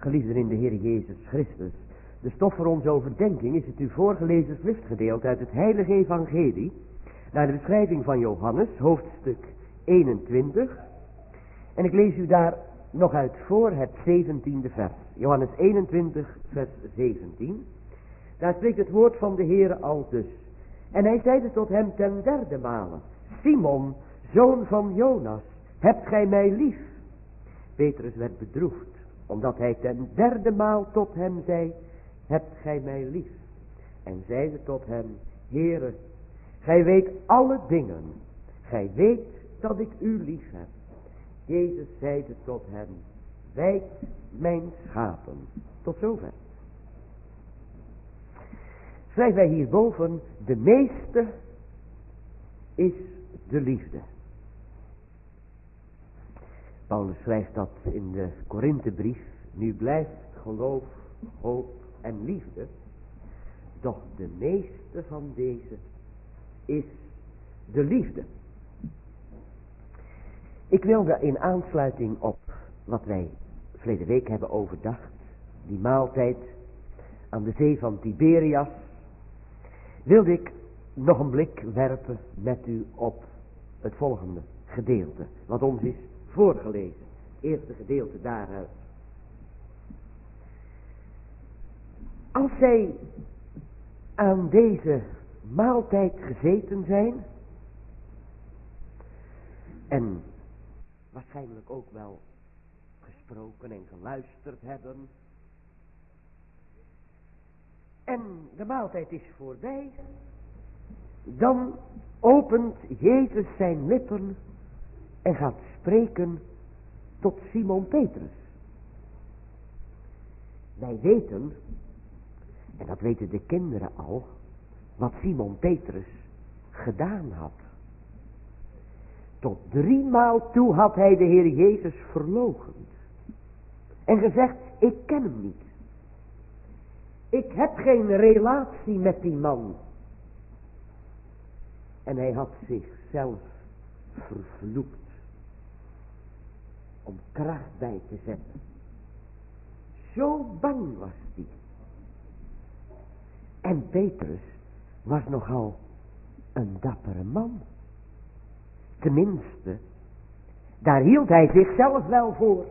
Geliefden in de Heer Jezus Christus, de stof voor onze overdenking is het u voorgelezen schriftgedeelte uit het Heilige Evangelie, naar de beschrijving van Johannes, hoofdstuk 21. En ik lees u daar nog uit voor het 17e vers. Johannes 21, vers 17. Daar spreekt het woord van de Heer al dus. En hij zeide tot hem ten derde male: Simon, zoon van Jonas, hebt gij mij lief? Petrus werd bedroefd, omdat hij ten derde maal tot hem zei: hebt gij mij lief? En zeide tot hem: Heere, gij weet alle dingen. Gij weet dat ik u lief heb. Jezus zeide tot hem: wijd mijn schapen. Tot zover. Schrijven wij hierboven: de meeste is de liefde. Paulus schrijft dat in de Korinthebrief: nu blijft geloof, hoop en liefde, doch de meeste van deze is de liefde. Ik wilde in aansluiting op wat wij verleden week hebben overdacht, die maaltijd aan de zee van Tiberias, wilde ik nog een blik werpen met u op het volgende gedeelte, wat ons is voorgelezen. Het eerste gedeelte daaruit. Als zij aan deze maaltijd gezeten zijn, en waarschijnlijk ook wel gesproken en geluisterd hebben, en de maaltijd is voorbij, dan opent Jezus zijn lippen en gaat spreken tot Simon Petrus. Wij weten, en dat weten de kinderen al, wat Simon Petrus gedaan had. Tot 3 maal toe had hij de Heer Jezus verloochend. En gezegd: ik ken hem niet. Ik heb geen relatie met die man. En hij had zichzelf vervloekt. Om kracht bij te zetten. Zo bang was hij. En Petrus was nogal een dappere man. Tenminste, daar hield hij zichzelf wel voor.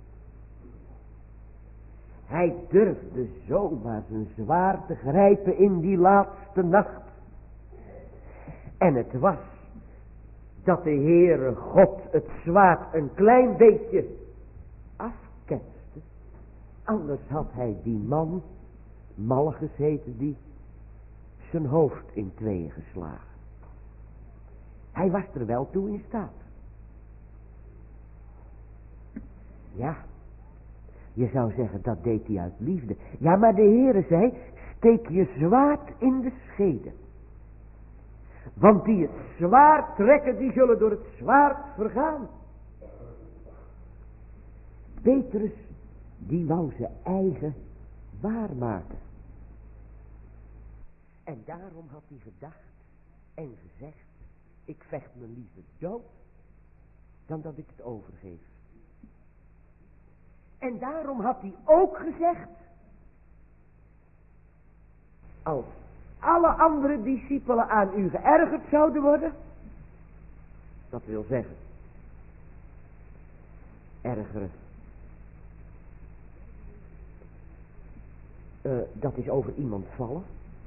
Hij durfde zomaar zijn zwaard te grijpen in die laatste nacht. En het was dat de Heere God het zwaard een klein beetje afketste. Anders had hij die man, Malchus heette die, zijn hoofd in tweeën geslagen. Hij was er wel toe in staat. Ja, je zou zeggen dat deed hij uit liefde. Ja, maar de Heere zei: steek je zwaard in de schede. Want die het zwaard trekken, die zullen door het zwaard vergaan. Petrus, die wou zijn eigen waarmaken. En daarom had hij gedacht en gezegd: ik vecht me liever dood dan dat ik het overgeef. En daarom had hij ook gezegd: als alle andere discipelen aan u geërgerd zouden worden, dat wil zeggen, ergeren, dat is over iemand vallen.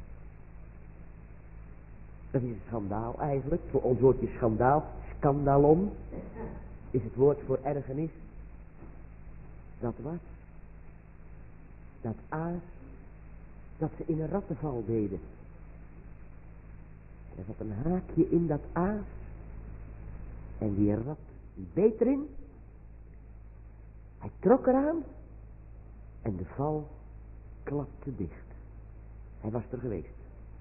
Dat is een schandaal eigenlijk. Voor ons woordje schandaal, scandalon, is het woord voor ergernis. Dat was dat aas dat ze in een rattenval deden. Er zat een haakje in dat aas. En die rat die beet erin. Hij trok eraan. En de val klapte dicht. Hij was er geweest.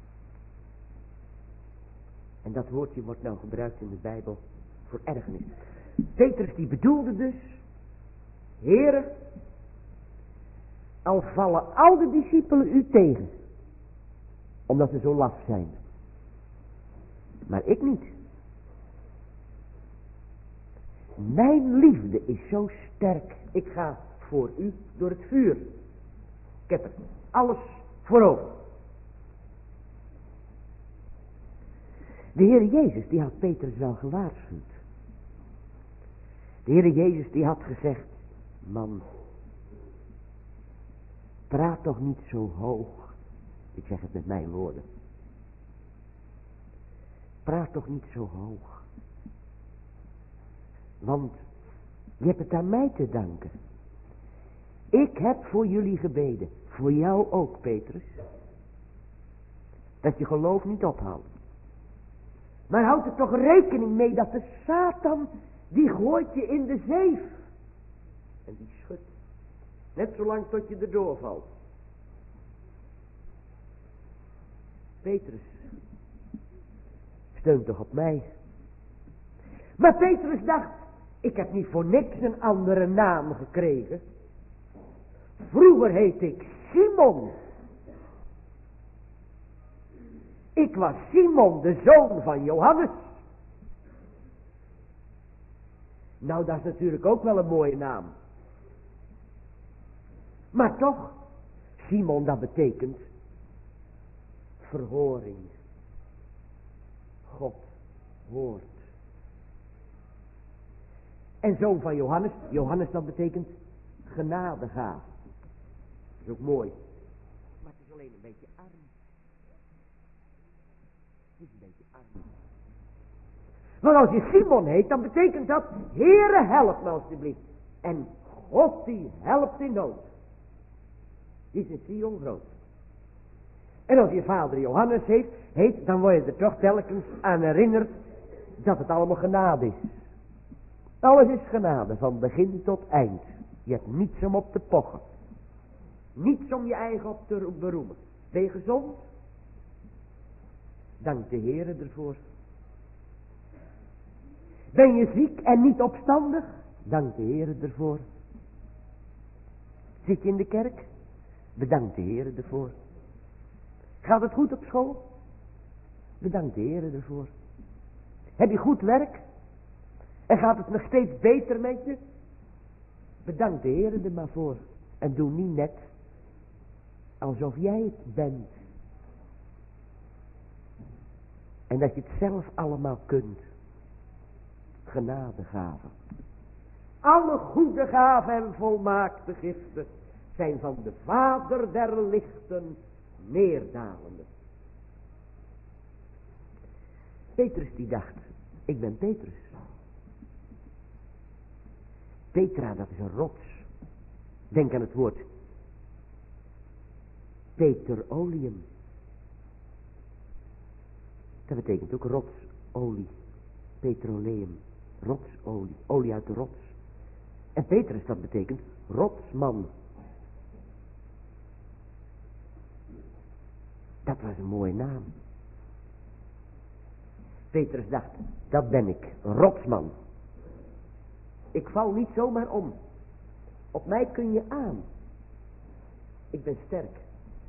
En dat woordje wordt nou gebruikt in de Bijbel voor ergernis. Petrus die bedoelde dus: Heere, al vallen al de discipelen u tegen, omdat ze zo laf zijn, maar ik niet. Mijn liefde is zo sterk. Ik ga voor u door het vuur. Ik heb er alles voor over. De Heer Jezus die had Petrus wel gewaarschuwd. De Heer Jezus die had gezegd, man, praat toch niet zo hoog. Ik zeg het met mijn woorden. Praat toch niet zo hoog. Want je hebt het aan mij te danken. Ik heb voor jullie gebeden. Voor jou ook, Petrus. Dat je geloof niet ophoudt. Maar houd er toch rekening mee dat de Satan, die gooit je in de zeef. En die schudt. Net zolang tot je erdoor valt. Petrus, steun toch op mij. Maar Petrus dacht, ik heb niet voor niks een andere naam gekregen. Vroeger heet ik Simon. Ik was Simon, de zoon van Johannes. Nou, dat is natuurlijk ook wel een mooie naam. Maar toch, Simon, dat betekent verhoring. God hoort. En zoon van Johannes, Johannes dat betekent genadegaaf. Dat is ook mooi. Maar het is alleen een beetje arm. Het is een beetje arm. Want als je Simon heet, dan betekent dat, Heere help me alsjeblieft. En God die helpt in nood. Die is in Sion groot. En als je vader Johannes heet, dan word je er toch telkens aan herinnerd dat het allemaal genade is. Alles is genade, van begin tot eind. Je hebt niets om op te pochen. Niets om je eigen op te beroemen. Ben je gezond? Dank de Heere ervoor. Ben je ziek en niet opstandig? Dank de Heere ervoor. Zit je in de kerk? Bedank de Heere ervoor. Gaat het goed op school? Bedank de Heere ervoor. Heb je goed werk? En gaat het nog steeds beter met je? Bedank de Heere er maar voor. En doe niet net alsof jij het bent. En dat je het zelf allemaal kunt. Genadegaven. Alle goede gaven en volmaakte giften zijn van de Vader der lichten neerdalende. Petrus die dacht, ik ben Petrus. Petra, dat is een rots. Denk aan het woord petroleum. Dat betekent ook rotsolie. Petroleum. Rotsolie. Olie uit de rots. En Petrus, dat betekent rotsman. Dat was een mooie naam. Petrus dacht, dat ben ik. Rotsman. Ik val niet zomaar om. Op mij kun je aan. Ik ben sterk.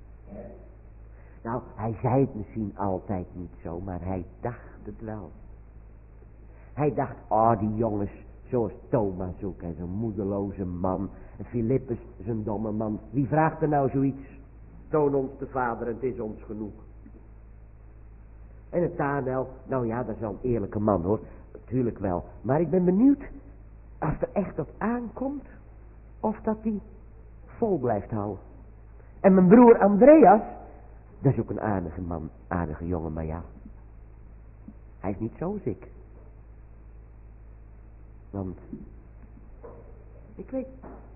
Nou, hij zei het misschien altijd niet zo, maar hij dacht het wel. Hij dacht, die jongens, zoals Thomas ook, en zo'n moedeloze man. En Filippus, zo'n domme man. Wie vraagt er nou zoiets? Toon ons de Vader en het is ons genoeg. En Nathanael, nou ja, dat is wel een eerlijke man hoor. Natuurlijk wel. Maar ik ben benieuwd, als er echt op aankomt, of dat die vol blijft houden. En mijn broer Andreas, dat is ook een aardige man, aardige jongen, maar ja. Hij is niet zoals ik. Want, ik weet,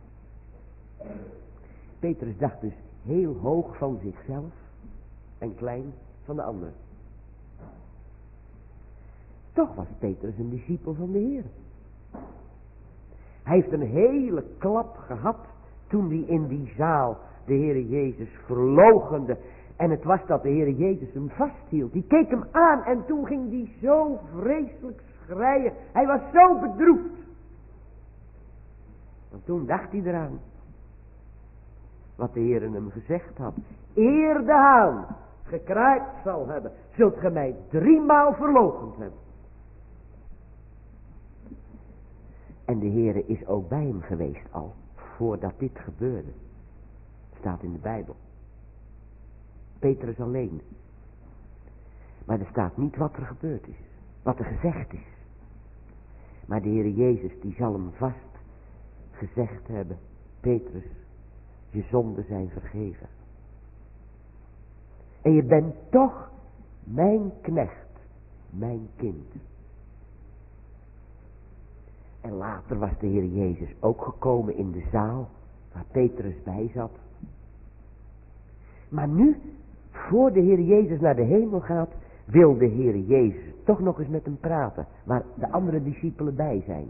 Petrus dacht dus heel hoog van zichzelf en klein van de anderen. Toch was Petrus een discipel van de Heer. Hij heeft een hele klap gehad toen hij in die zaal de Heer Jezus verloochende. En het was dat de Heer Jezus hem vasthield. Die keek hem aan en toen ging hij zo vreselijk schreien. Hij was zo bedroefd. Want toen dacht hij eraan wat de Heer hem gezegd had. Eer de haan gekraaid zal hebben, zult ge mij 3 maal verloochend hebben. En de Heere is ook bij hem geweest al voordat dit gebeurde. Staat in de Bijbel. Petrus alleen. Maar er staat niet wat er gebeurd is. Wat er gezegd is. Maar de Heer Jezus die zal hem vast gezegd hebben. Petrus, je zonden zijn vergeven. En je bent toch mijn knecht. Mijn kind. En later was de Heer Jezus ook gekomen in de zaal waar Petrus bij zat. Maar nu, voor de Heer Jezus naar de hemel gaat, wil de Heer Jezus toch nog eens met hem praten, waar de andere discipelen bij zijn.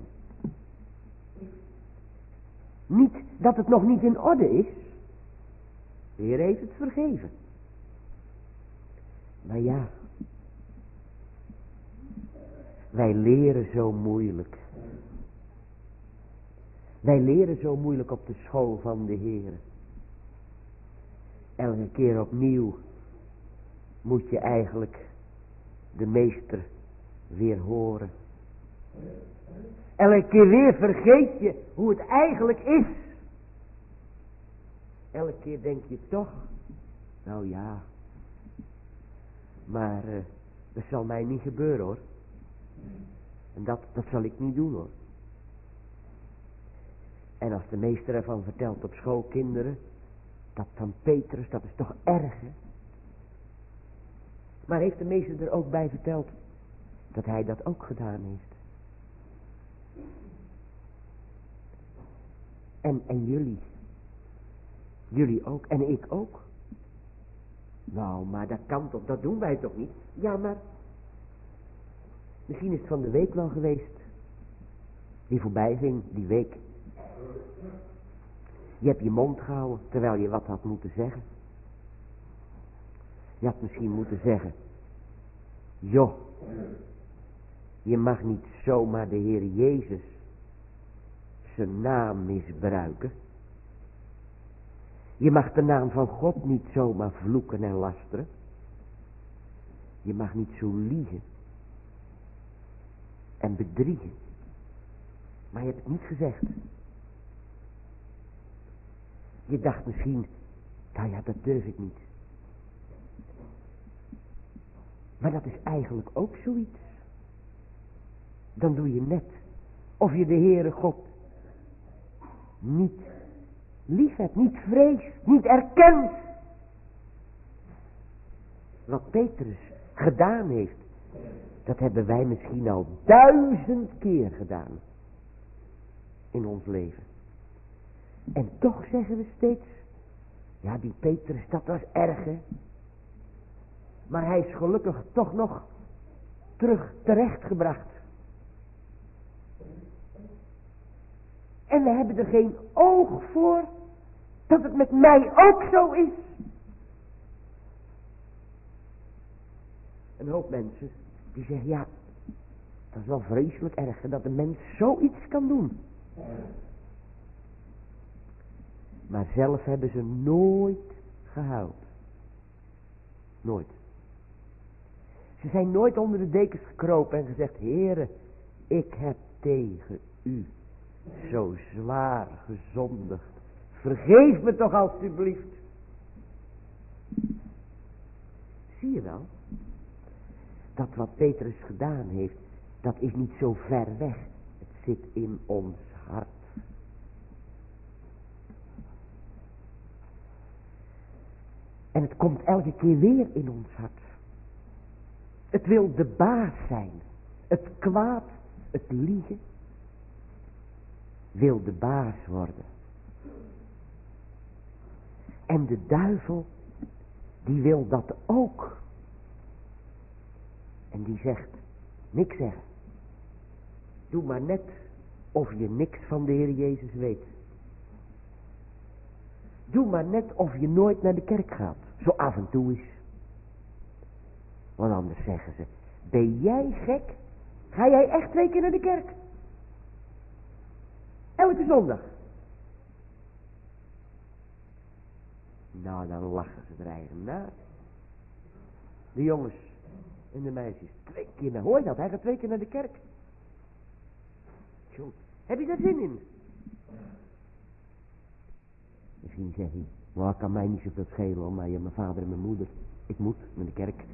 Niet dat het nog niet in orde is. De Heer heeft het vergeven. Maar ja, wij leren zo moeilijk. Wij leren zo moeilijk op de school van de Heer. Elke keer opnieuw moet je eigenlijk de meester weer horen. Elke keer weer vergeet je hoe het eigenlijk is. Elke keer denk je toch, nou ja, maar dat zal mij niet gebeuren hoor. En dat zal ik niet doen hoor. En als de meester ervan vertelt op school, kinderen, dat van Petrus, dat is toch erg hè. Maar heeft de meester er ook bij verteld dat hij dat ook gedaan heeft. En jullie. Jullie ook. En ik ook. Nou, maar dat kan toch, dat doen wij toch niet? Ja, maar misschien is het van de week wel geweest. Die voorbij ging, die week. Je hebt je mond gehouden, terwijl je wat had moeten zeggen. Je had misschien moeten zeggen, joh, je mag niet zomaar de Heer Jezus zijn naam misbruiken. Je mag de naam van God niet zomaar vloeken en lasteren. Je mag niet zo liegen en bedriegen. Maar je hebt het niet gezegd. Je dacht misschien, nou ja, dat durf ik niet. Maar dat is eigenlijk ook zoiets. Dan doe je net of je de Heere God niet lief hebt, niet vreest, niet erkent. Wat Petrus gedaan heeft, dat hebben wij misschien al 1000 keer gedaan in ons leven. En toch zeggen we steeds, ja die Petrus, dat was erg hè. Maar hij is gelukkig toch nog terechtgebracht. En we hebben er geen oog voor dat het met mij ook zo is. Een hoop mensen die zeggen, ja, dat is wel vreselijk erg hè, dat een mens zoiets kan doen. Maar zelf hebben ze nooit gehuild. Nooit. Ze zijn nooit onder de dekens gekropen en gezegd, Heere, ik heb tegen u zo zwaar gezondigd. Vergeef me toch alstublieft. Zie je wel? Dat wat Petrus gedaan heeft, dat is niet zo ver weg. Het zit in ons hart. En het komt elke keer weer in ons hart. Het wil de baas zijn. Het kwaad, het liegen, wil de baas worden. En de duivel, die wil dat ook. En die zegt, niks zeggen. Doe maar net of je niks van de Heer Jezus weet. Doe maar net of je nooit naar de kerk gaat. Zo af en toe is. Want anders zeggen ze, ben jij gek? Ga jij echt 2 keer naar de kerk? Elke zondag. Nou, dan lachen ze er eigen na. De jongens en de meisjes. 2 keer naar, hoor je dat? Hij gaat 2 keer naar de kerk. Tjoh, heb je daar zin in? Misschien zeg je, maar het kan mij niet zoveel schelen om mij en mijn vader en mijn moeder. Ik moet naar de kerk.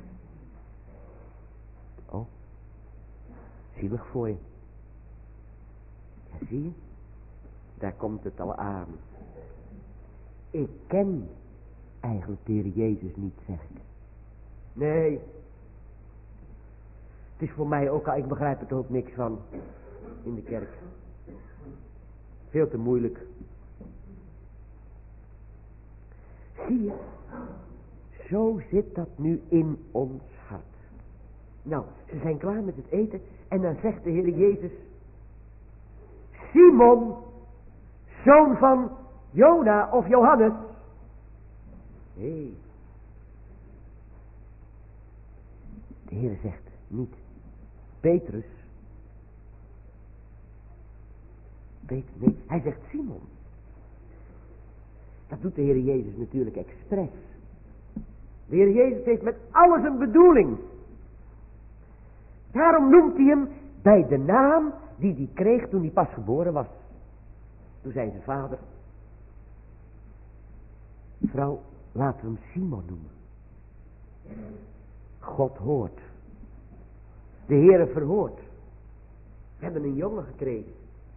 Oh, zielig voor je. Ja, zie je? Daar komt het al aan. Ik ken eigenlijk de Heer Jezus niet, zeg ik. Nee. Het is voor mij ook al, ik begrijp er ook niks van. In de kerk. Veel te moeilijk. Zie je? Zo zit dat nu in ons hart. Nou, ze zijn klaar met het eten. En dan zegt de Heer Jezus: Simon, zoon van Jona of Johannes. Hé. De Heer zegt niet Petrus. Nee, hij zegt Simon. Dat doet de Heer Jezus natuurlijk expres. De Heer Jezus heeft met alles een bedoeling. Daarom noemt hij hem bij de naam die hij kreeg toen hij pas geboren was. Toen zei zijn vader: vrouw, laten we hem Simon noemen. God hoort. De Heere verhoort. We hebben een jongen gekregen.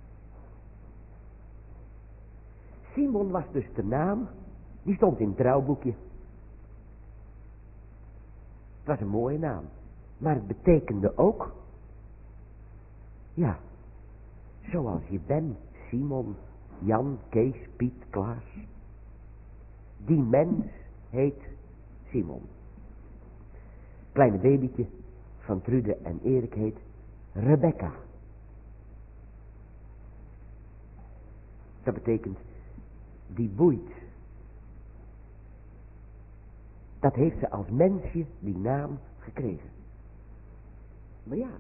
Simon was dus de naam, die stond in het trouwboekje. Het was een mooie naam. Maar het betekende ook, ja, zoals je bent, Simon, Jan, Kees, Piet, Klaas. Die mens heet Simon. Kleine babytje van Trude en Erik heet Rebecca. Dat betekent, die boeit. Dat heeft ze als mensje die naam gekregen. Maar ja,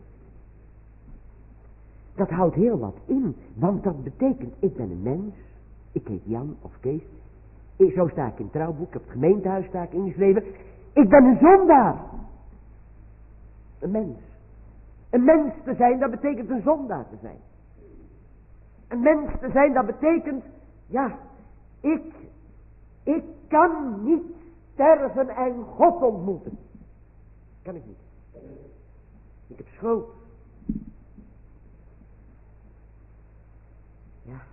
dat houdt heel wat in, want dat betekent, ik ben een mens, ik heet Jan of Kees, zo sta ik in het trouwboek, op het gemeentehuis sta ik ingeschreven, ik ben een zondaar. Een mens. Een mens te zijn, dat betekent een zondaar te zijn. Een mens te zijn, dat betekent, ja, ik kan niet sterven en God ontmoeten. Kan ik niet. Ik heb schuld. Ja.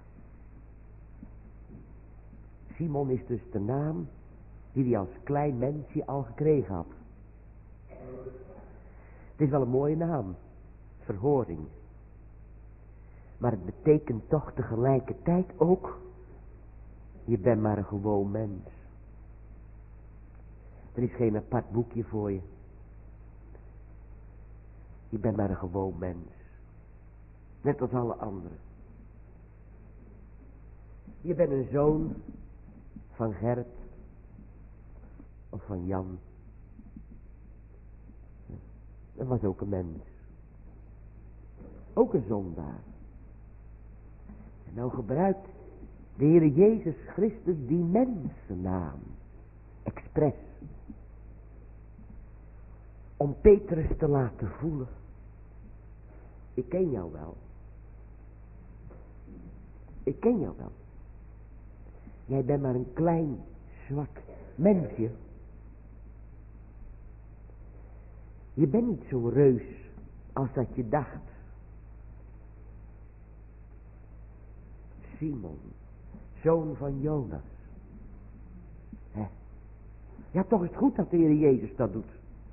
Simon is dus de naam die hij als klein mensje al gekregen had. Het is wel een mooie naam. Verhoring. Maar het betekent toch tegelijkertijd ook, je bent maar een gewoon mens. Er is geen apart boekje voor je. Je bent maar een gewoon mens. Net als alle anderen. Je bent een zoon van Gert of van Jan. Dat was ook een mens. Ook een zondaar. En nou gebruikt de Heer Jezus Christus die mensennaam. Expres. Om Petrus te laten voelen. Ik ken jou wel. Ik ken jou wel. Jij bent maar een klein, zwak mensje. Je bent niet zo reus als dat je dacht. Simon, zoon van Jonas. Hè? Ja, toch is het goed dat de Heer Jezus dat doet.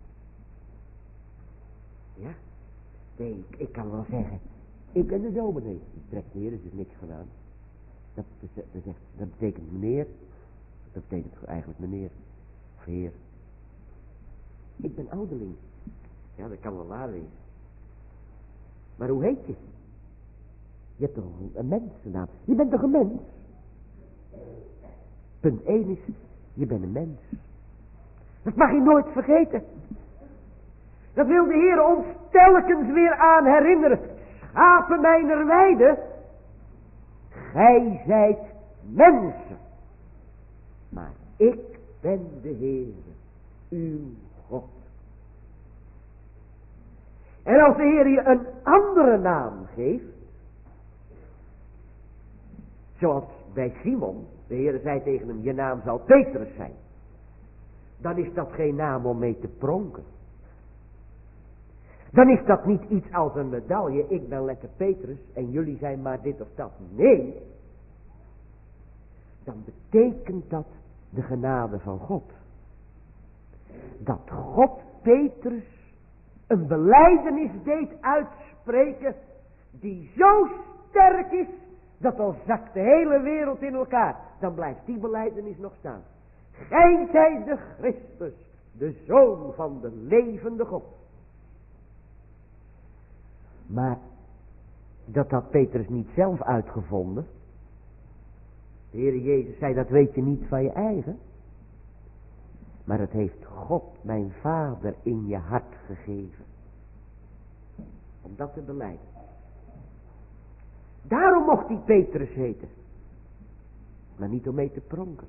Ja? Nee, ik kan wel zeggen, ik ben de dominee. Die trekt neer, dus is niks gedaan. Dat betekent meneer. Dat betekent eigenlijk meneer. Of heer. Ik ben ouderling. Ja, dat kan wel waar wezen. Maar hoe heet je? Je hebt toch een mensennaam. Je bent toch een mens? Punt 1 is, je bent een mens. Dat mag je nooit vergeten. Dat wil de Heer ons telkens weer aan herinneren. Schapen mijner weide. Gij zijt mensen. Maar ik ben de Heer, uw God. En als de Heer je een andere naam geeft, zoals bij Simon, De Heer zei tegen hem, je naam zal Petrus zijn. Dan is dat geen naam om mee te pronken. Dan is dat niet iets als een medaille. Ik ben lekker Petrus en jullie zijn maar dit of dat. Nee. Dan betekent dat de genade van God. Dat God Petrus een belijdenis deed uitspreken die zo sterk is dat al zakt de hele wereld in elkaar, dan blijft die belijdenis nog staan. Gij zijt de Christus, de Zoon van de levende God. Maar dat had Petrus niet zelf uitgevonden. De Heer Jezus zei, dat weet je niet van je eigen. Maar het heeft God, mijn Vader, in je hart gegeven. Om dat te belijden. Daarom mocht hij Petrus heten. Maar niet om mee te pronken.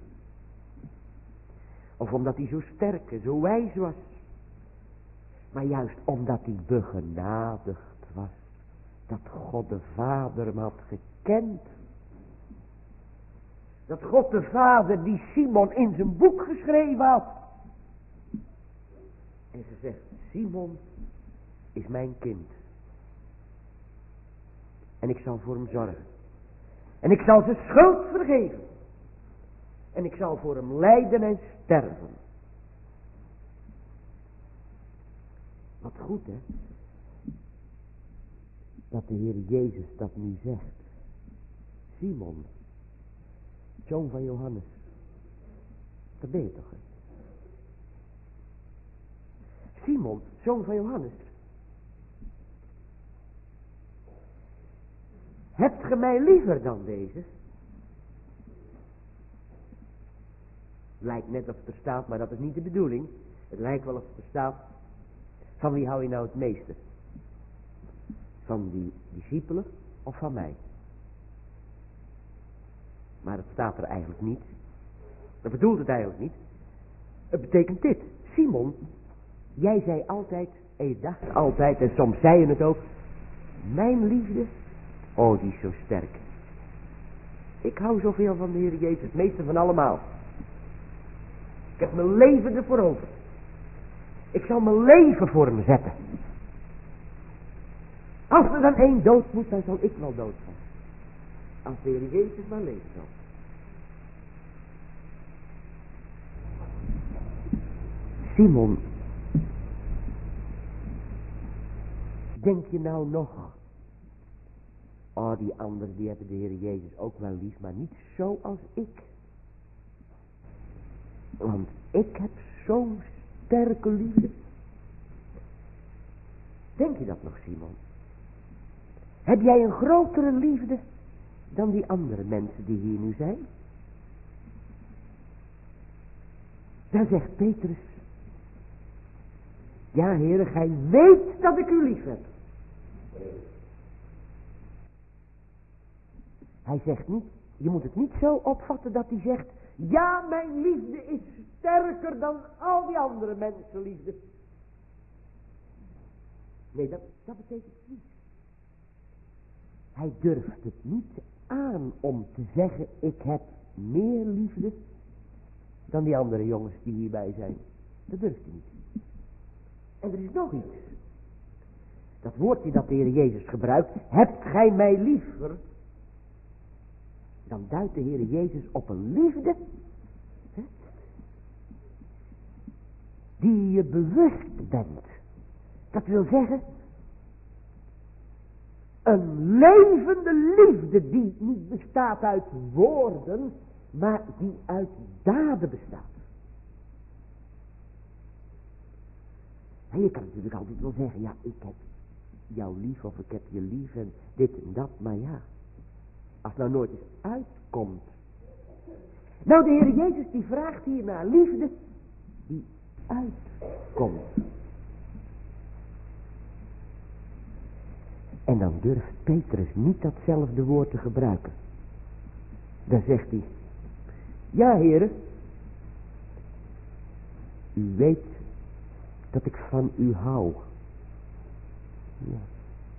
Of omdat hij zo sterk en zo wijs was. Maar juist omdat hij begenadigd was. Dat God de Vader hem had gekend. Dat God de Vader die Simon in zijn boek geschreven had. En gezegd, Simon is mijn kind. En ik zal voor hem zorgen. En ik zal zijn schuld vergeven. En ik zal voor hem lijden en sterven. Wat goed, hè? Dat de Heer Jezus dat nu zegt. Simon, zoon van Johannes. Dat ben je toch, hè? Simon, zoon van Johannes. Hebt ge mij liever dan deze? Lijkt net of het er staat, maar dat is niet de bedoeling. Het lijkt wel of het er staat. Van wie hou je nou het meeste? Van die discipelen of van mij? Maar het staat er eigenlijk niet. Dat bedoelt het eigenlijk niet. Het betekent dit. Simon, jij zei altijd, en je dacht altijd, en soms zei je het ook. Mijn liefde, oh die is zo sterk. Ik hou zoveel van de Heer Jezus, het meeste van allemaal. Ik heb mijn leven ervoor over. Ik zal mijn leven voor hem zetten. Als er dan één dood moet, dan zal ik wel doodgaan. Als de Heer Jezus maar leven zal. Simon, denk je nou nog? Oh, die anderen die hebben de Heer Jezus ook wel lief, maar niet zo als ik. Want ik heb zo'n sterke liefde. Denk je dat nog, Simon? Heb jij een grotere liefde dan die andere mensen die hier nu zijn? Dan zegt Petrus. Ja, Heere, gij weet dat ik u lief heb. Hij zegt niet, je moet het niet zo opvatten dat hij zegt, ja, mijn liefde is sterker dan al die andere mensenliefde. Nee, dat betekent het niet. Hij durft het niet aan om te zeggen, ik heb meer liefde dan die andere jongens die hierbij zijn. Dat durft hij niet. En er is nog iets. Dat woordje dat de Heer Jezus gebruikt, hebt gij mij liever? Dan duidt de Heer Jezus op een liefde, hè, die je bewust bent. Dat wil zeggen, een levende liefde die niet bestaat uit woorden, maar die uit daden bestaat. En je kan natuurlijk altijd wel zeggen, ja, ik heb jou lief of ik heb je lief en dit en dat, maar ja, als het nou nooit eens uitkomt. Nou, de Heer Jezus die vraagt hier naar liefde die uitkomt. En dan durft Petrus niet datzelfde woord te gebruiken. Dan zegt hij, ja, Heere, u weet dat ik van u hou. Ja.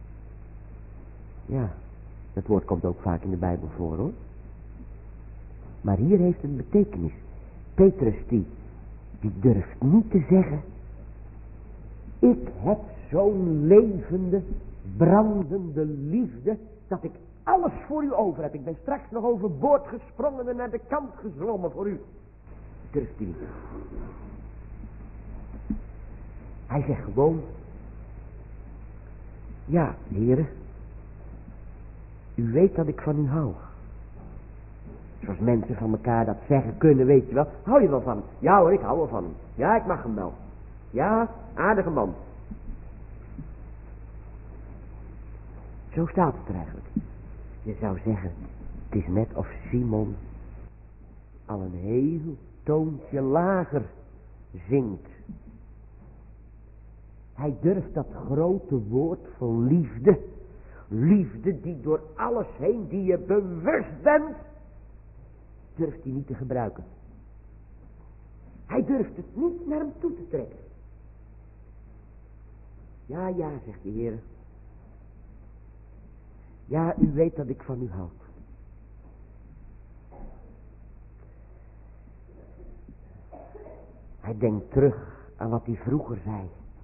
Ja, dat woord komt ook vaak in de Bijbel voor, hoor. Maar hier heeft het een betekenis. Petrus die durft niet te zeggen: ik heb zo'n levende, brandende liefde, dat ik alles voor u over heb. Ik ben straks nog overboord gesprongen en naar de kant gezwommen voor u. Durft hij niet. Hij zegt gewoon: ja, heren, u weet dat ik van u hou. Zoals mensen van elkaar dat zeggen kunnen, weet je wel. Hou je wel van hem? Ja hoor, ik hou wel van hem. Ja, ik mag hem wel. Ja, aardige man. Zo staat het er eigenlijk. Je zou zeggen, het is net of Simon al een heel toontje lager zingt. Hij durft dat grote woord van liefde. Liefde die door alles heen, die je bewust bent, durft hij niet te gebruiken. Hij durft het niet naar hem toe te trekken. Ja, ja, zegt de Heer. Ja, u weet dat ik van u houd. Hij denkt terug aan wat hij vroeger zei.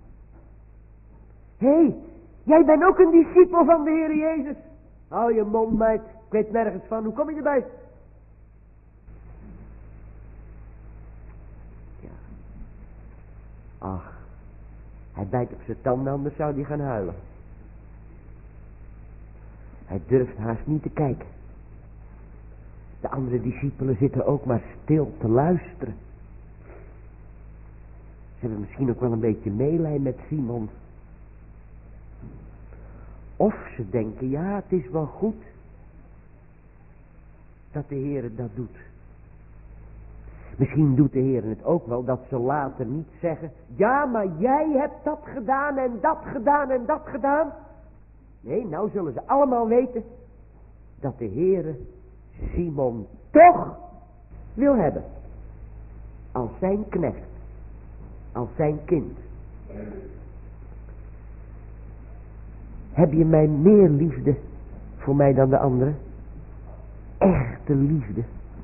Hé, jij bent ook een discipel van de Heer Jezus. Hou je mond, meid. Ik weet nergens van. Hoe kom je erbij? Ja. Ach, hij bijt op zijn tanden, anders zou hij gaan huilen. Hij durft haast niet te kijken. De andere discipelen zitten ook maar stil te luisteren. Ze hebben misschien ook wel een beetje meelij met Simon. Of ze denken, ja, het is wel goed dat de Heer dat doet. Misschien doet de Heer het ook wel dat ze later niet zeggen, ja, maar jij hebt dat gedaan en dat gedaan en dat gedaan. Nee, nou zullen ze allemaal weten dat de Heer Simon toch wil hebben. Als zijn knecht. Als zijn kind. Heb je mij meer liefde voor mij dan de anderen? Echte liefde.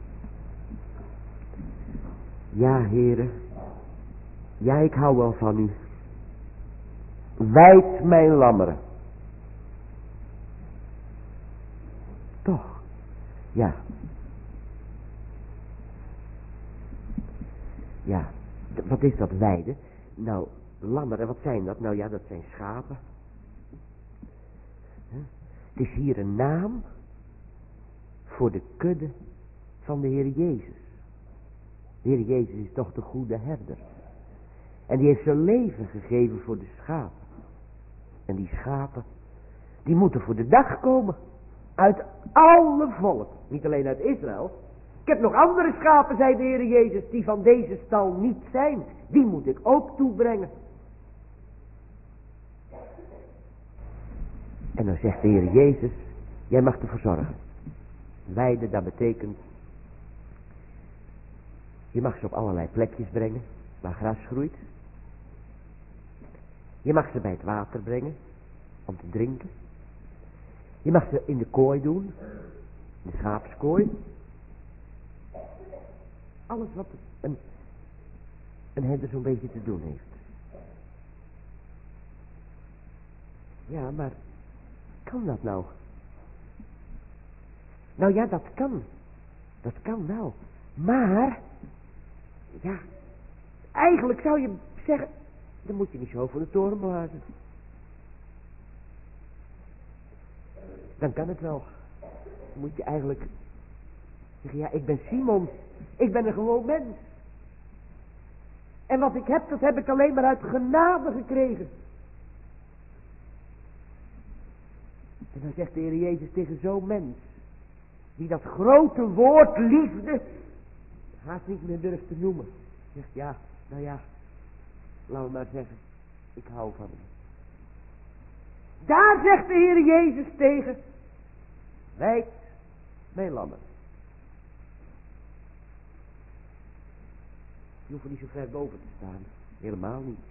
Ja, heren. Ja, ik hou wel van u. Wijd mijn lammeren. Toch. Ja. Ja. Wat is dat weiden? Nou, lammeren, wat zijn dat? Nou ja, dat zijn schapen. Het is hier een naam voor de kudde van de Heer Jezus. De Heer Jezus is toch de goede herder. En die heeft zijn leven gegeven voor de schapen. En die schapen, die moeten voor de dag komen. Uit alle volken. Niet alleen uit Israël. Ik heb nog andere schapen, zei de Heer Jezus, die van deze stal niet zijn. Die moet ik ook toebrengen. En dan zegt de Heer Jezus, jij mag ervoor zorgen. Weiden, dat betekent, je mag ze op allerlei plekjes brengen, waar gras groeit. Je mag ze bij het water brengen, om te drinken. Je mag ze in de kooi doen, in de schaapskooi. Alles wat een herder zo'n beetje te doen heeft. Ja, maar kan dat nou? Nou ja, dat kan. Dat kan nou. Maar, ja, eigenlijk zou je zeggen, dan moet je niet zo voor de toren blazen. Dan kan het wel. Dan moet je eigenlijk zeggen, ja, ik ben Simon. Ik ben een gewoon mens. En wat ik heb, dat heb ik alleen maar uit genade gekregen. En dan zegt de Heer Jezus tegen zo'n mens, die dat grote woord liefde haast niet meer durft te noemen. Zegt, ja, nou ja, laten we maar zeggen, ik hou van hem. Daar zegt de Heer Jezus tegen, wijd mijn lammeren. Je hoeft er niet zo ver boven te staan, helemaal niet.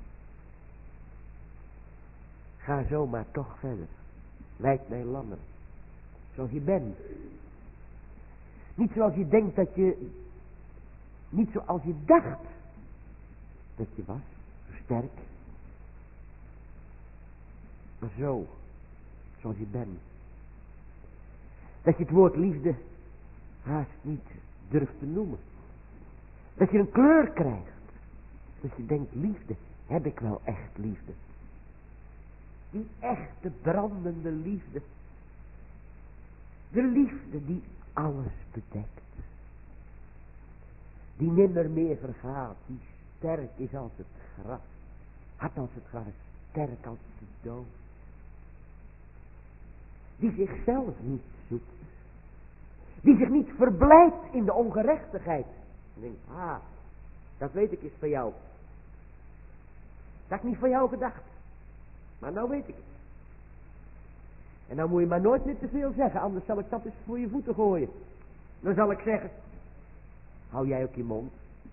Ga zo maar toch verder. Wijd mijn lammeren. Zoals je bent. Niet zoals je denkt dat je... Niet zoals je dacht dat je was. Zo sterk. Maar zo. Zoals je bent. Dat je het woord liefde haast niet durft te noemen. Dat je een kleur krijgt. Dat je denkt, liefde, heb ik wel echt liefde? Die echte brandende liefde. De liefde die alles bedekt. Die nimmer meer vergaat. Die sterk is als het gras. Hard als het gras. Sterk als de dood. Die zichzelf niet zoekt. Die zich niet verblijdt in de ongerechtigheid. En denkt, dat weet ik is van jou. Dat heb ik niet van jou gedacht. Maar nou weet ik het. En nou moet je maar nooit meer te veel zeggen. Anders zal ik dat eens voor je voeten gooien. Dan zal ik zeggen. Hou jij ook je mond.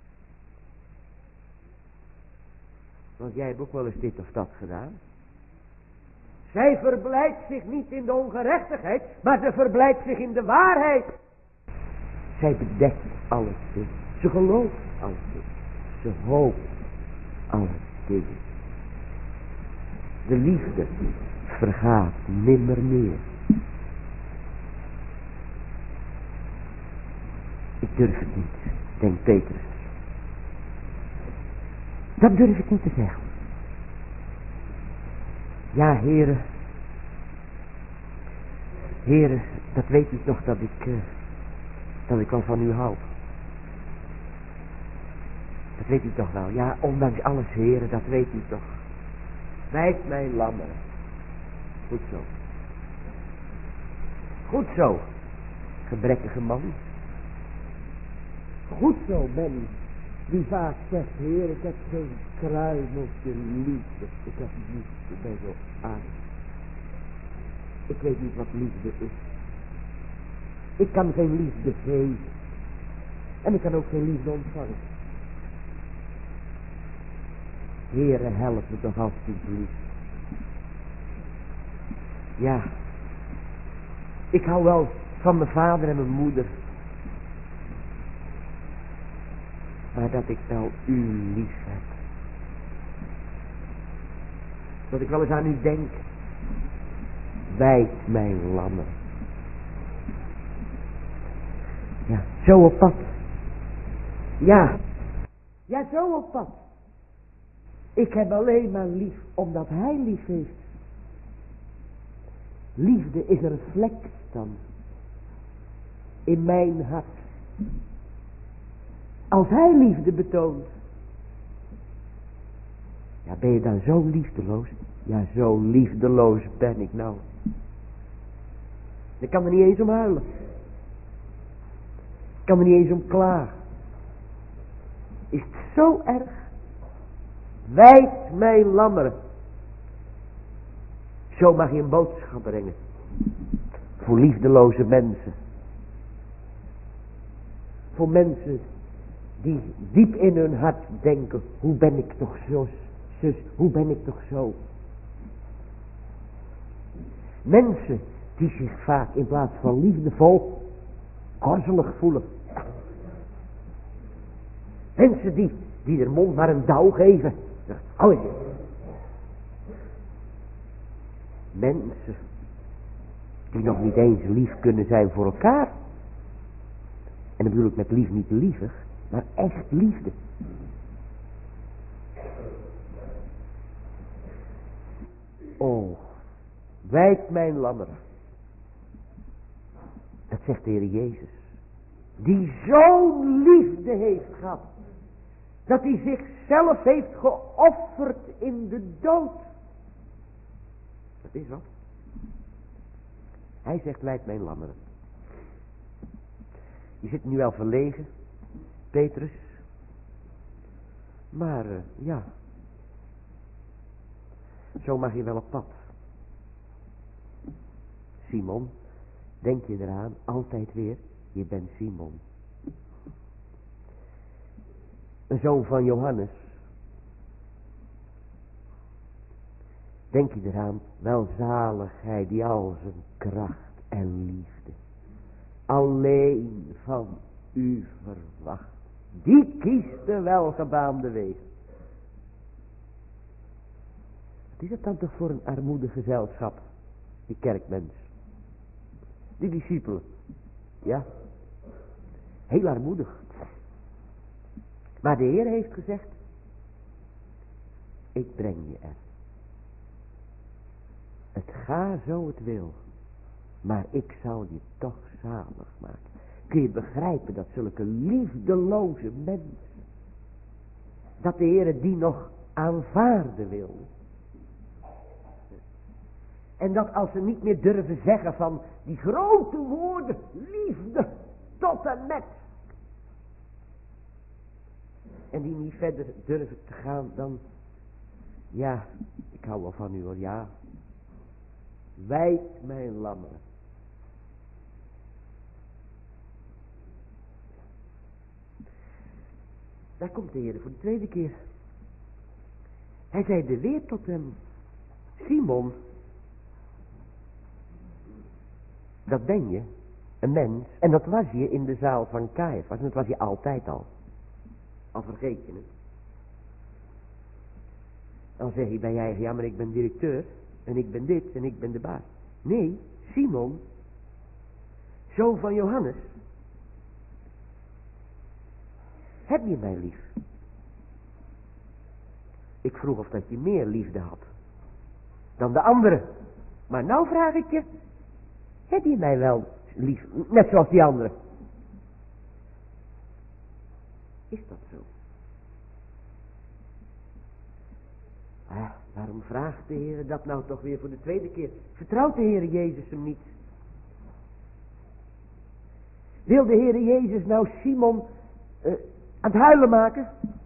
Want jij hebt ook wel eens dit of dat gedaan. Zij verblijdt zich niet in de ongerechtigheid. Maar ze verblijdt zich in de waarheid. Zij bedekt alles dingen. Ze gelooft alles dingen. Ze hoopt alles dingen. De liefde vergaat nimmer meer. Ik durf het niet, denkt Petrus. Dat durf ik niet te zeggen. Ja, heren. Heren, dat weet u toch dat ik wel van u hou. Dat weet u toch wel. Ja, ondanks alles, heren, dat weet u toch. Wijd mij lammeren. Goed zo. Goed zo. Gebrekkige man. Goed zo, Ben. Die vaak zegt, Heer, ik heb geen kruimeltje liefde. Ik heb liefde, ik ben zo arm. Ik weet niet wat liefde is. Ik kan geen liefde geven. En ik kan ook geen liefde ontvangen. Heere, help me toch alsjeblieft. Ja. Ik hou wel van mijn vader en mijn moeder. Maar dat ik wel u lief heb. Dat ik wel eens aan u denk. Wijd mijn lammen. Ja, zo op pad. Ja. Ja, zo op pad. Ik heb alleen maar lief omdat hij lief heeft. Liefde is een reflex dan. In mijn hart. Als hij liefde betoont. Ja, ben je dan zo liefdeloos? Ja, zo liefdeloos ben ik nou. Ik kan er niet eens om huilen. Ik kan er niet eens om klagen. Is het zo erg? Wijd mijn lammeren. Zo mag je een boodschap brengen. Voor liefdeloze mensen. Voor mensen die diep in hun hart denken. Hoe ben ik toch zo, zus, hoe ben ik toch zo. Mensen die zich vaak in plaats van liefdevol korzelig voelen. Mensen die de mond maar een douw geven. Hou eens. Mensen die nog niet eens lief kunnen zijn voor elkaar. En dan bedoel ik met lief niet lievig, maar echt liefde. Oh, wijd mijn lammeren. Dat zegt de Heer Jezus. Die zo'n liefde heeft gehad. Dat hij zichzelf heeft geofferd in de dood. Dat is wat. Hij zegt, wijd mijn lammeren. Je zit nu wel verlegen, Petrus. Maar ja. Zo mag je wel op pad. Simon, denk je eraan, altijd weer, je bent Simon. Een zoon van Johannes. Denk je eraan, welzalig hij die al zijn kracht en liefde, alleen van u verwacht. Die kiest de welgebaande wegen. Wat is het dan toch voor een armoedig gezelschap, die kerkmens, die discipelen? Ja, heel armoedig. Maar de Heer heeft gezegd, ik breng je er. Het ga zo het wil, maar ik zal je toch zalig maken. Kun je begrijpen dat zulke liefdeloze mensen, dat de Heer die nog aanvaarden wil. En dat als ze niet meer durven zeggen van die grote woorden, liefde tot en met. En die niet verder durven te gaan dan, ja, ik hou wel van u hoor, ja. Wijd mijn lammeren. Daar komt de Heer voor de tweede keer. Hij zeide weer tot hem, Simon, dat ben je, een mens. En dat was je in de zaal van Caiaphas. En dat was je altijd al. Al vergeet je het. Dan zeg je bij je eigen, ja maar ik ben directeur. En ik ben dit en ik ben de baas. Nee, Simon, zoon van Johannes. Heb je mij lief? Ik vroeg of dat je meer liefde had dan de anderen. Maar nou vraag ik je, heb je mij wel lief, net zoals die anderen? Is dat zo? Waarom vraagt de Heer dat nou toch weer voor de tweede keer? Vertrouwt de Heer Jezus hem niet? Wil de Heer Jezus nou Simon aan het huilen maken?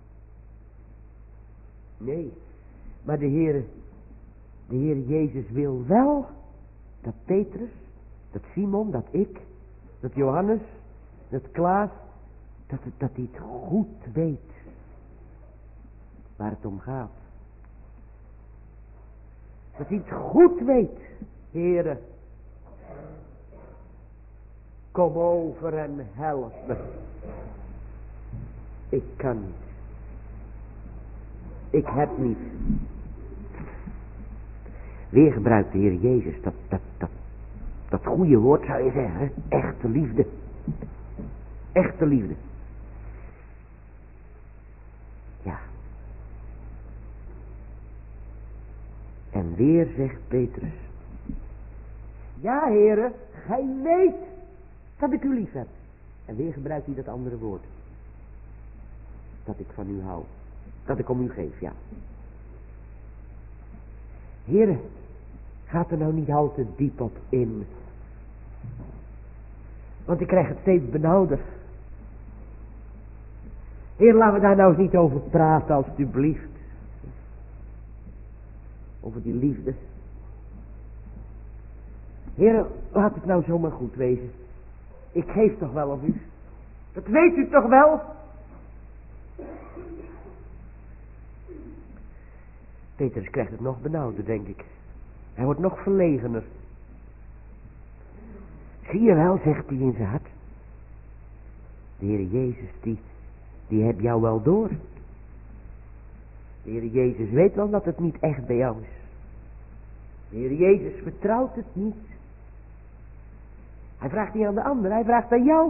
Nee, maar de Heer Jezus wil wel dat Petrus, dat Simon, dat ik, dat Johannes, dat Klaas, dat hij het goed weet waar het om gaat. Dat hij het goed weet, Heere. Kom over en help me. Ik kan niet. Ik heb niet. Weer gebruikt de Heer Jezus dat goede woord, zou je zeggen. Hè? Echte liefde. Echte liefde. Ja. En weer zegt Petrus. Ja, Heere, gij weet dat ik u lief heb. En weer gebruikt hij dat andere woord. Dat ik van u hou. Dat ik om u geef, ja. Heere, gaat er nou niet al te diep op in. Want ik krijg het steeds benauwder. Heer, laten we daar nou eens niet over praten, alstublieft. Over die liefde. Heer, laat het nou zomaar goed wezen. Ik geef toch wel om u. Dat weet u toch wel? Petrus krijgt het nog benauwder, denk ik. Hij wordt nog verlegener. Zie je wel, zegt hij in zijn hart. De Heer Jezus, die heb jou wel door. De Heer Jezus weet wel dat het niet echt bij jou is. De Heer Jezus vertrouwt het niet. Hij vraagt niet aan de ander, hij vraagt aan jou.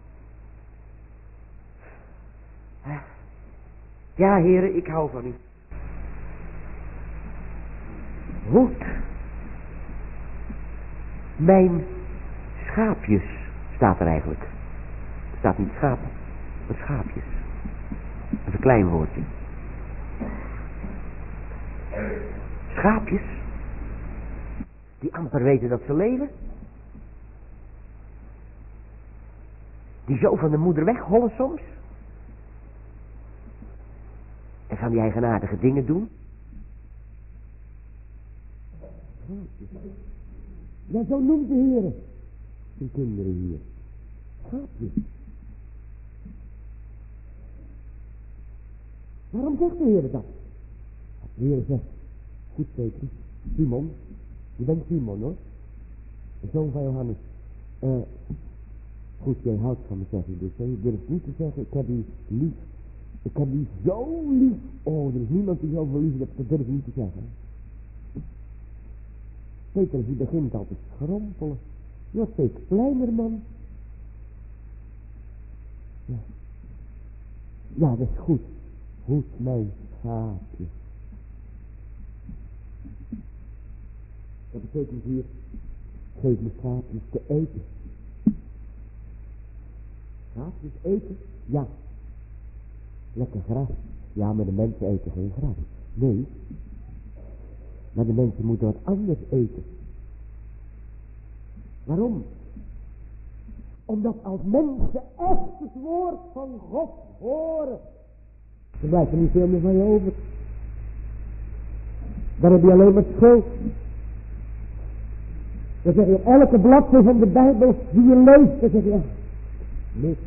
Ja, Heere, ik hou van u. Hoed mijn schaapjes, staat er eigenlijk. Er staat niet schapen, maar schaapjes. Dat is een klein woordje. Schaapjes, die amper weten dat ze leven. Die zo van de moeder weghollen soms. En van die eigenaardige dingen doen. Ja, zo noemt de Heer zijn kinderen hier. Schaapjes. Waarom zegt de Heer dat? De Heer zegt, goed Petrus, Simon, je bent Simon hoor, de zoon van Johannes. Goed, jij houdt van me, zeg je dus. Je durft niet te zeggen, ik heb u lief. Ik heb u zo lief. Oh, er is niemand die zoveel lief heeft, dat durf ik niet te zeggen. Petrus, die begint al te schrompelen. Je wordt steeds kleiner, man. Ja. Ja, dat is goed. Hoed mijn schaapje. Dat betekent hier, geef me schaapjes te eten. Schaapjes eten? Ja. Lekker gras. Ja, maar de mensen eten geen gras. Nee. Maar de mensen moeten wat anders eten. Waarom? Omdat als mensen echt het woord van God horen, dan blijft er niet veel meer van je over. Dan heb je alleen maar schuld. Dan zeg je elke bladzijde van de Bijbel die je leest, dan zeg je, niks.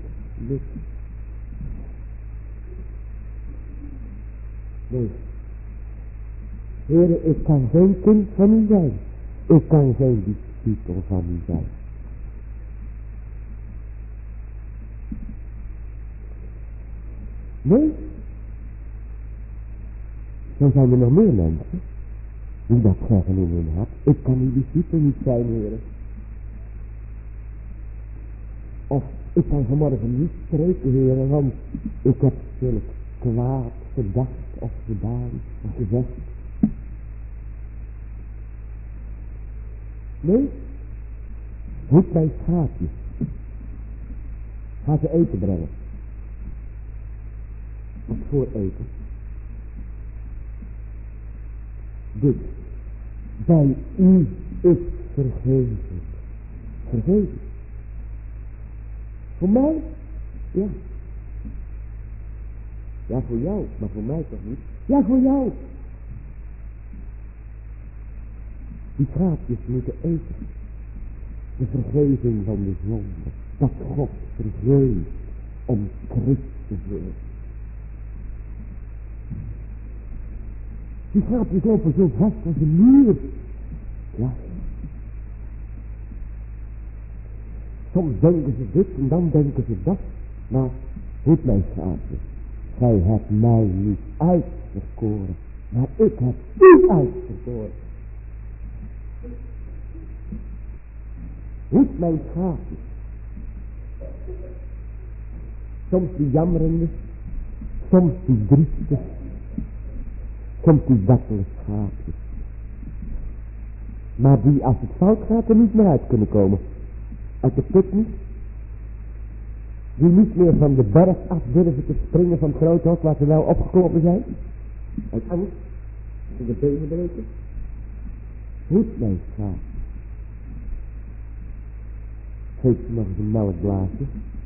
Nee. Heere, ik kan geen kind van u zijn. Ik kan geen discipel van u zijn. Nee. Dan zijn er nog meer mensen die dat zeggen in hun hart. Ik kan uw discipel niet zijn, heren. Of ik kan vanmorgen niet spreken, heren, want ik heb zulk kwaad gedacht of gedaan of gezegd. Nee, hoed mijn schaapjes. Ga ze eten brengen. Wat voor eten? Dit. Bij u is vergeven. Vergeven. Voor mij? Ja. Ja, voor jou, maar voor mij toch niet? Ja, voor jou. Die schaapjes moeten eten. De vergeving van de zonde. Dat God vergeeft om Christus wil. Die schaapjes lopen zo vast als een muur. Ja. Soms denken ze dit en dan denken ze dat. Maar goed, mijn schaapjes. Gij hebt mij niet uitverkoren. Maar ik heb u uitverkoren. Hoed mijn schaapjes. Soms die jammerende, soms die drieste, soms die dakkele schaapjes. Maar die als het fout gaat er niet meer uit kunnen komen. Uit de put niet. Die niet meer van de berg af durven te springen van het grote hok waar ze wel opgekloppen zijn. Uit angst. Ze de benen breken. Hoed mijn schaapjes. Geef ze nog eens een melkblaasje.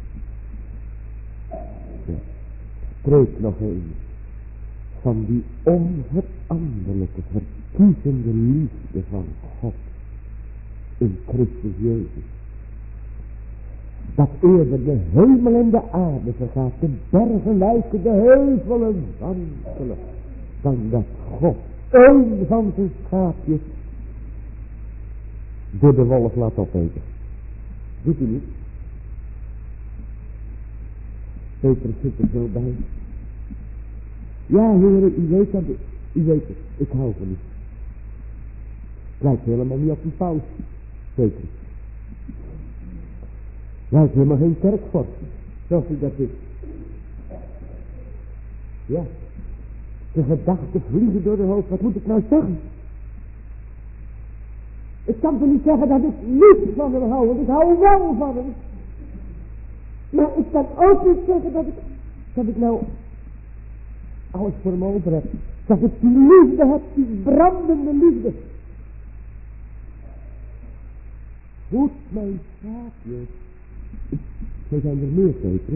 Ja. Spreek nog eens van die onveranderlijke, verkiezende liefde van God in Christus Jezus. Dat eerder de hemel en de aarde vergaat, de bergen lijken, de heuvelen wankelen, dan dat God één van zijn schaapjes door de wolf laat opeten. Doet u niet? Petrus zit er zo bij. Ja, heren, u weet dat, u weet het, ik hou van u. Lijkt helemaal niet op een paus, Petrus. Lijkt helemaal geen kerkvorst, zoals u dat is. Ja, de gedachten vliegen door de hoofd, wat moet ik nou zeggen? Ik kan toch niet zeggen dat ik niet van hem hou, want ik hou wel van hem. Maar ik kan ook niet zeggen dat ik nou alles voor hem over heb. Dat ik die liefde heb, die brandende liefde. Hoed mijn schaapjes. Zo zijn er meer, Petrus.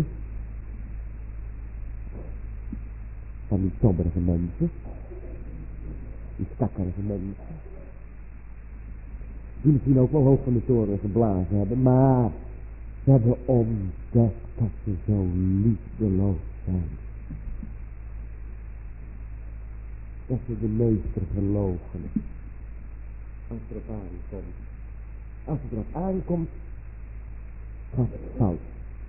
Van die tobberige mensen. Die stakkerige mensen. Die misschien ook wel hoog van de toren geblazen hebben, maar ze hebben ontdekt dat ze zo liefdeloos zijn. Dat ze de meester verloochenen. Als het erop aankomt. Als het erop aankomt, gaat fout.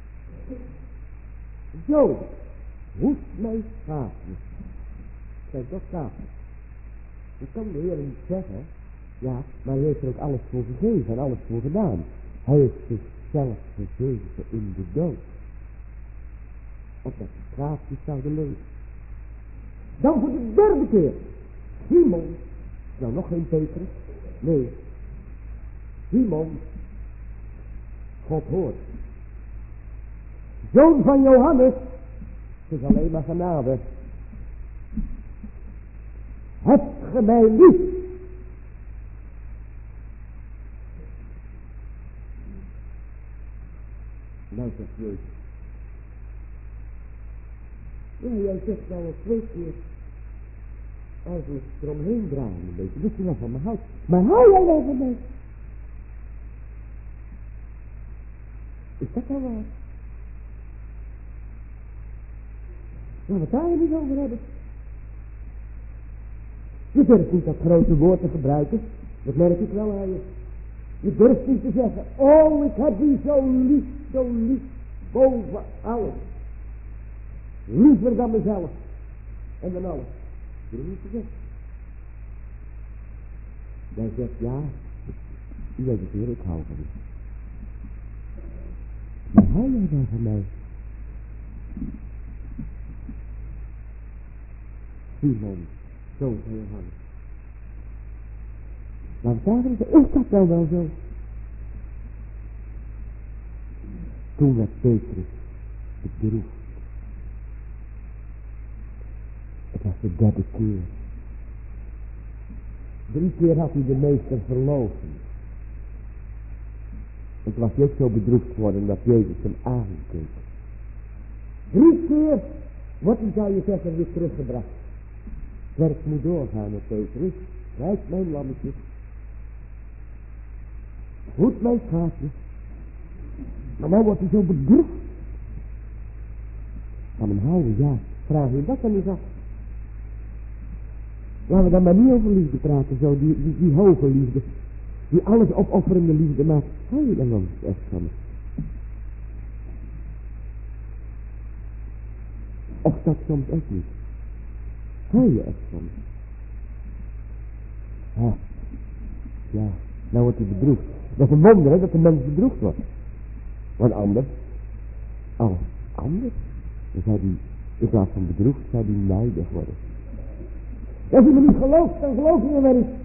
Zo, hoed mij schaapje. Zijn toch schaapje. Dat kan de Heer niet zeggen. Ja, maar hij heeft er ook alles voor gegeven en alles voor gedaan. Hij heeft zichzelf gegeven in de dood. Opdat de schaapjes zouden leven. Dan voor de derde keer. Simon. Nou, nog geen Petrus. Nee. Simon. God hoort. Zoon van Johannes. Het is alleen maar genade. Hebt ge mij lief? Nou, zegt Jezus. Ja, jij zegt nou al 2 keer. Eigenlijk eromheen draaien een beetje. Dat je wel van me houdt. Maar hou jij wel van mij? Is dat nou waar? Nou, wat daar niet over hebben. Je durft niet dat grote woord te gebruiken. Dat merk ik wel aan je. Je durft niet te zeggen, oh, ik heb die zo lief, boven alles. Liever dan mezelf. En dan alles. Dat durf je niet te zeggen. Jij zegt, ja, u weet het weer, ik hou van u. Maar hou jij dan van mij? Simon, zoon van Johannes. Maar daarom is dat wel zo. Toen werd Petrus bedroefd. Het was de 3e keer. 3 keer had hij de meester verloochend. En toen was hij ook zo bedroefd geworden dat Jezus hem aankeek. 3 keer wordt hij, zou je zeggen, weer teruggebracht. Het werk moet doorgaan met Petrus. Kijk mijn lammetje. Goed mijn schaapje. Maar nou wordt hij zo bedroefd. Van hem houden, ja. Vraag je dat dan eens af. Laten we dan maar niet over liefde praten, zo. Die hoge liefde. Die alles opofferende liefde. Maar hou je dan nog echt van me? Of dat soms ook niet. Hou je echt van me? Ja, nou wordt hij bedroefd. Dat is een wonder, hè, dat de mens bedroefd wordt. Want anders, dan zou die, in plaats van bedroefd, zou die nijdig worden. Als je me niet gelooft, dan geloof je me wel niet.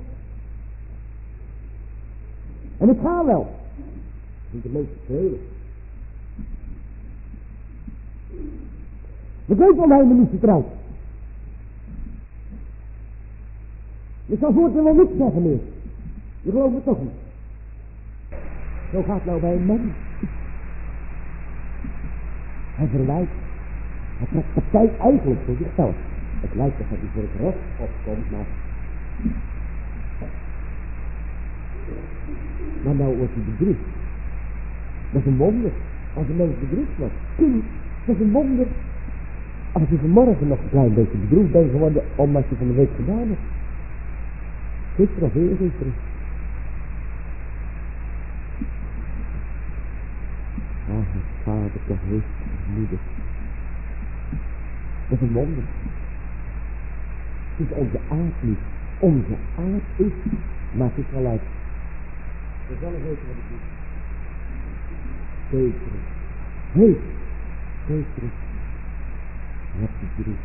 En ik ga wel. Niet de meeste schreeuwen. Ik weet waarom hij me niet vertrouwt. Ik zal voortaan wel niks zeggen meer. Je gelooft me toch niet. Zo gaat het nou bij een man. Hij verwijt. Hij trekt partij eigenlijk voor zichzelf. Het lijkt alsof hij voor het recht opkomt, maar nou wordt hij bedroefd. Dat is een wonder. Als een mens bedroefd wordt. Dat is een wonder. Als je vanmorgen nog een klein beetje bedroefd bent geworden omdat je van de week gedaan hebt. Gisteren of eergisteren. Vader toch heeft moeder. Dat is een wonder. Het is onze aard niet. Onze aard is, maakt het wel uit. We zullen weten wat het is. Petrus. Hé, Petrus. Je hebt het bedroefd.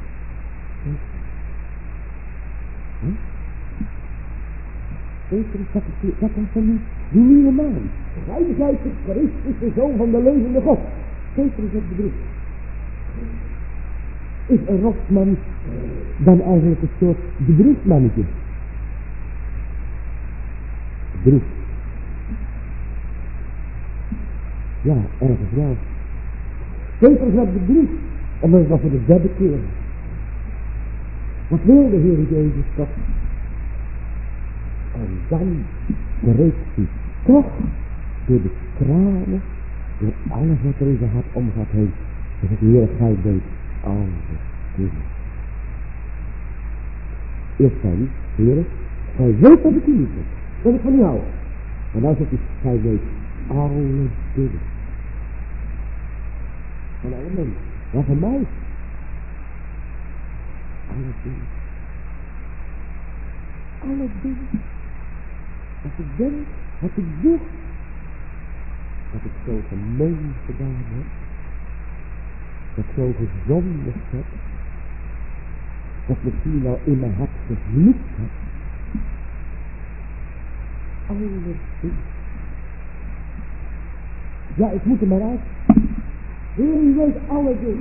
Petrus, dat was van die nieuwe man. Gij zijt de Christus, de Zoon van de levende God. Petrus heeft bedroefd. Is een rotsman dan eigenlijk een soort bedroefdmannetje? Bedroefd. Ja, ergens wel. Petrus werd bedroefd. En dat was voor de 3e keer. Wat wil de Heer Jezus toch? En dan breekt hij toch door de tranen, door alles wat er in zijn hart omgaat heen. En zegt, Heer, gij weet alles dingen. Eerst zei hij, Heer, gij weet dat ik u lief heb, dat ik van u hou. Maar dan zegt hij, gij weet alle dingen. Van alle mensen. Ja, van mij. Alle dingen. Alle dingen. Als ik denk, wat ik doe, dat ik zo gemeen gedaan heb, dat ik zo gezondigd heb, dat ik misschien wel in mijn hart gevloekt heb. Alle dingen. Ja, ik moet er maar uit. Heer, u weet alle dingen.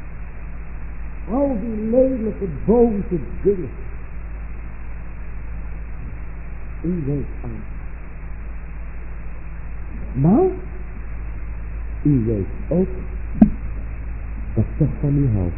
Al die lelijke, boze dingen. U weet alles. Maar, u weet ook dat ik toch van u hou.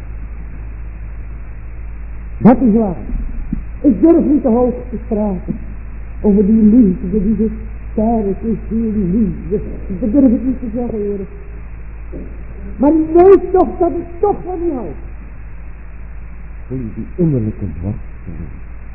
Dat is waar. Ik durf niet te hoog te praten over die liefde, die dit sterk is, die liefde. Dat durf ik niet te zeggen, heren. Maar u weet toch dat ik toch van u hou. Voel je die innerlijke worsteling.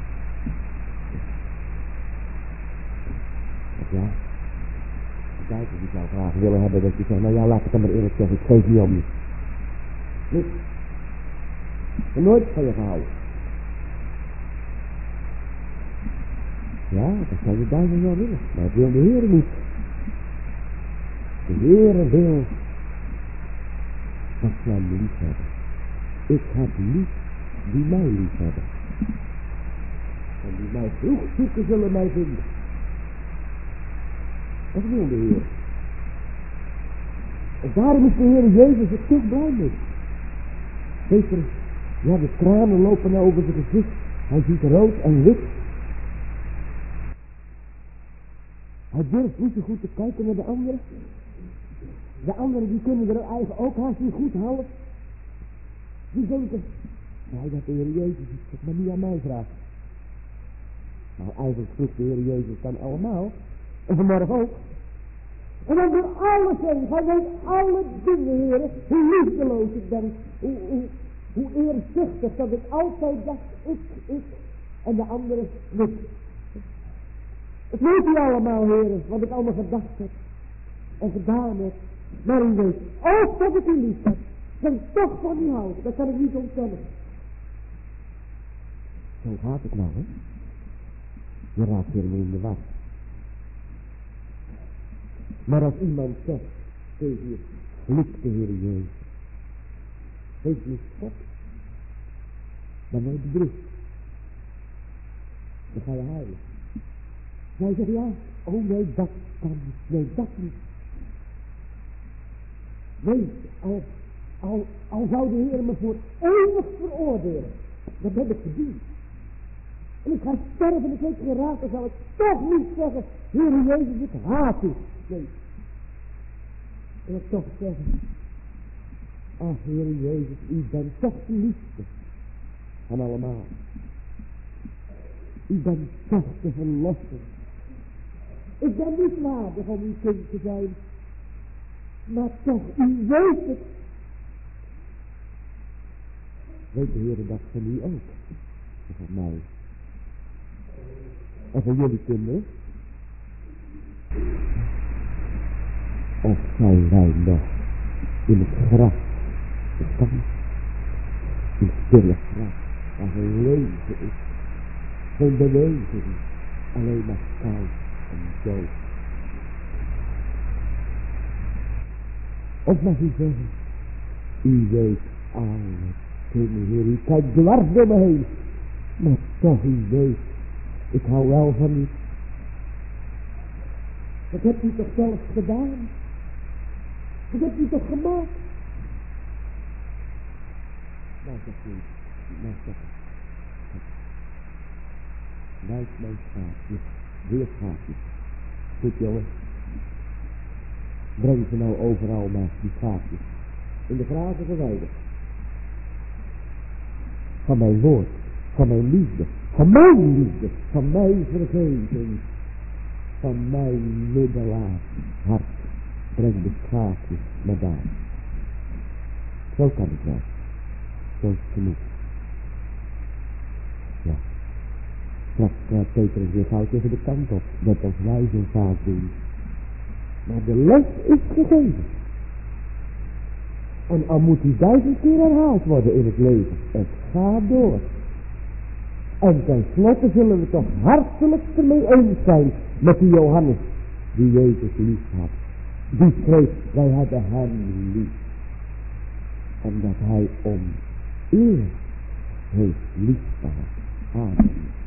Ja. Kijk, ik zou graag willen hebben dat je zegt, nou ja, laat ik het maar eerlijk zeggen, ik geef niet om je. Niet. Ik heb nooit van je gehouden. Ja, dat zou je duizend wel willen, maar dat wil de Heer niet. De Heer wil dat zij me lief hebben. Ik heb lief die mij lief hebben. En die mij vroeg zoeken zullen mij vinden. Dat wil de Heer. En daarom is de Heer Jezus er toch blij mee. Zeker, ja, de tranen lopen nou over zijn gezicht. Hij ziet rood en wit. Hij durft niet zo goed te kijken naar de anderen. De anderen die kunnen er eigen ook haast niet goed houden. Die denken, nou dat de Heer Jezus het maar niet aan mij vraagt. Nou eigenlijk vroeg de Heer Jezus dan allemaal. En vanmorgen ook. En dan door alles heen. Hij weet alle dingen, heren. Hoe liefdeloos ik ben. Hoe eerzuchtig dat ik altijd dacht, ik. En de anderen niet. Het weet u allemaal, heren. Wat ik allemaal gedacht heb. En gedaan heb. Maar u weet ook dat ik u lief heb. Dat ik toch van u hou. Dat kan ik niet ontkennen. Zo gaat het nou, hè. Je raakt weer in de war. Maar als iemand zegt tegen je, vloekt de Heer Jezus. Heeft je schot. Dan word je bedroefd. Dan ga je huilen. Jij zegt ja, oh nee, dat kan niet. Nee, dat niet. Weet, al zou de Heer me voor eeuwig veroordelen. Dat heb ik verdiend. En ik ga sterven en ik weet geen raad, dan zal ik toch niet zeggen, Heer Jezus, ik haat u. Nee. En ik toch zeggen, ach Heer Jezus, u bent toch de liefste van allemaal. U bent toch de verlosser. Ik ben niet waardig om uw kind te zijn, maar toch, u weet het. Weet de Heer dat van u ook, en van mij. En van jullie kinderen. Of zijn wij nog in het graf bestaan? In stille graf, waar geen leven is, geen beweging, alleen maar koud en dood. Of mag u zeggen, u weet alle dingen, Heer, u kijkt dwars door me heen, maar toch u weet, ik hou wel van u. Dat hebt u toch zelf gedaan? Dat hebt u toch gemaakt? Nou zegt u, nou zegt u. Luid mijn schaapje, weer schaapje. Goed jongen. Breng ze nou overal maar, die schaapjes. In de grazen verwijderd. Van mijn woord, van mijn liefde, van mijn vergeving, van mijn middelaar hart. Breng de schaapjes naar daar. Zo kan het wel. Zo is het genoeg. Ja. Straks krijgt Petrus weer gauw tegen de kant op. Net als wij zo vaak doen. Maar de les is gegeven. En al moet die 1000 keer herhaald worden in het leven. Het gaat door. En tenslotte zullen we toch hartelijk ermee eens zijn met die Johannes die Jezus lief had. Die schreef, wij hebben hem lief. Omdat hij om eer heeft lief gehad. Amen.